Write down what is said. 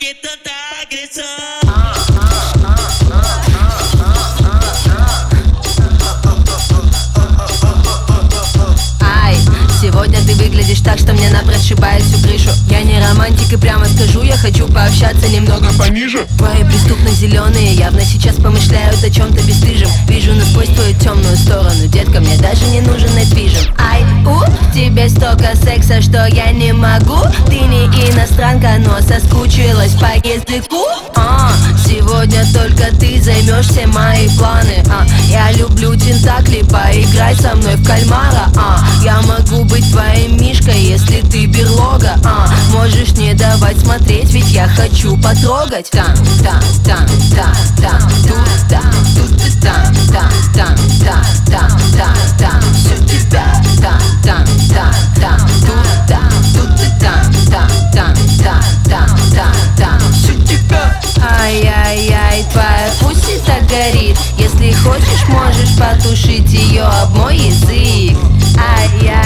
que tanta agressão? Сегодня ты выглядишь так, что мне напрочь сшибает всю крышу. Я не романтик и прямо скажу, я хочу пообщаться немного пониже. Твои преступно-зеленые явно сейчас помышляют о чем-то бесстыжем. Вижу насквозь твою темную сторону, детка, мне даже не нужен найтвижен. Ай, тебе столько секса, что я не могу. Ты не иностранка, но соскучилась по языку. Сегодня только ты займешь все мои планы. Я люблю тентакли, поиграй со мной в кальмара. Я могу быть твоим мишкой, если ты берлога. Можешь не давать смотреть, ведь я хочу потрогать. Там, там, там, там, там, тут, там, тут и там, там, там, там, там, там, там, всю тебя. Там, там, там, там, тут, там, тут и там, там, там, там, там, там, там, всю тебя. Ай-яй-яй, твоя пусть так горит. Если хочешь, можешь потушить ее об мой язык. Ай-яй.